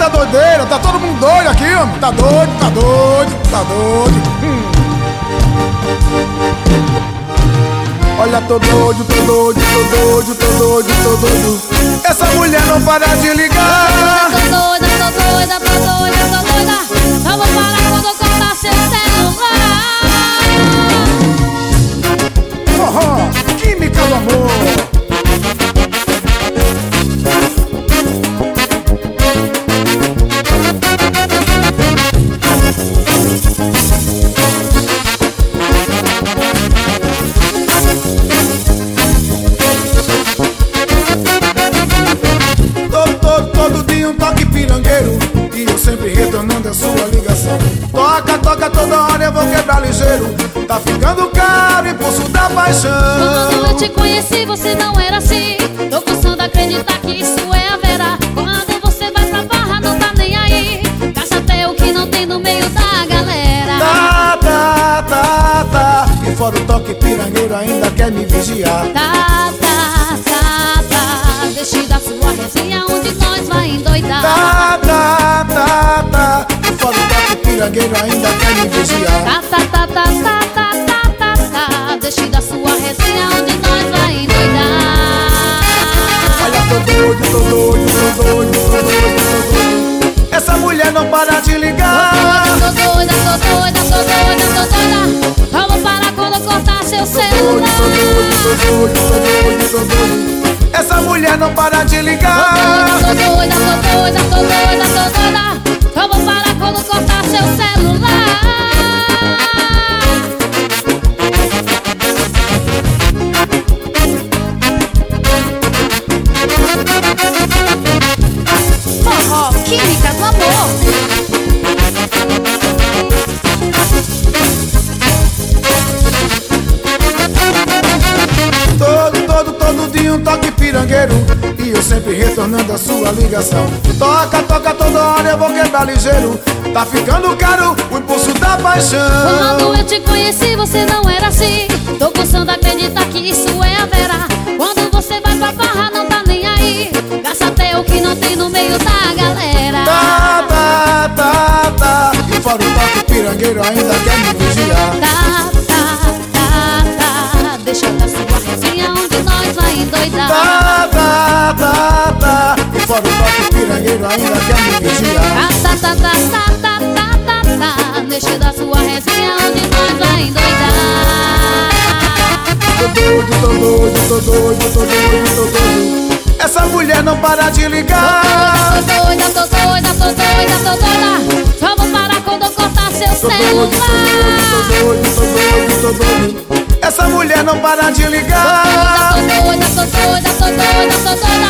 muita doideira, tá todo mundo doido aqui, homem. Tá doido, tá doido, tá doido. Olha, tô doido, tô doido, tô doido, tô doido, tô doido. Essa mulher não para de ligar. Tô doida, tô doida, tô doida, tô doida. Vamos parar quando eu cortar seu celular. Química do amor. Todo dia um toque pirangueiro e eu sempre retornando a sua ligação. Toca, toca toda hora, eu vou quebrar ligeiro. Tá ficando caro o impulso da paixão. Quando eu te conheci você não era assim. Tô começando a acreditar que isso é a vera. Quando você vai pra barra não tá nem aí. Gasta até o que não tem no meio da galera. Tá, tá, tá, tá. E fora o toque pirangueiro ainda quer me vigiar. Tá, tá, tá, tá. Deixe da sua resenha onde nós vai endoidar. Tá, tá, tá, tá. E fora o toque pirangueiro ainda quer me vigiar. Tá, tá, tá, tá, tá, tá, tá, tá, tá. Deixe da sua resenha onde nós vai endoidar. Olha, tô doido, tô doido, tô doido, tô doido, tô doido. Essa mulher não para de ligar. Tô doida, tô doida, tô doida, tô doida. Vamos parar quando eu cortar seu celular. Tô doido, tô doido, tô doido, tô doido. Essa mulher não para de ligar. Tô doida, tô doida, tô doida, tô doida. Vamos parar quando cortar seu celular. Forró, química do amor. Todo dia um toque pirangueiro e eu sempre retornando a sua ligação. Toca, toca toda hora, eu vou quebrar ligeiro. Tá ficando caro o impulso da paixão. Quando eu te conheci você não era assim. Tô começando a acreditar que isso é a vera. Quando você vai pra barra não tá nem aí. Gasta até o que não tem no meio da galera. Tá, tá, tá, tá. E fora o toque pirangueiro ainda quer me vigiar. Tá, tá, tá, tá. Deixa da sua resenha onde nós vai endoidar. Tá, tá, tá, tá. E fora o toque pirangueiro ainda quer me vigiar. Tá, tá, tá, tá, tá, tá, tá, tá. Deixa da sua resenha onde nós vai endoidar. Tô doido, tô doido, tô doido, tô doido, tô doido. Essa mulher não para de ligar. Tô doida, tô doida, tô doida, tô doida. Vamos parar quando eu cortar seu Tô doido, celular. tô doido, tô doido, tô doido. Essa mulher não para de ligar. Tô doida, tô doida, tô doida, tô doida, tô doida.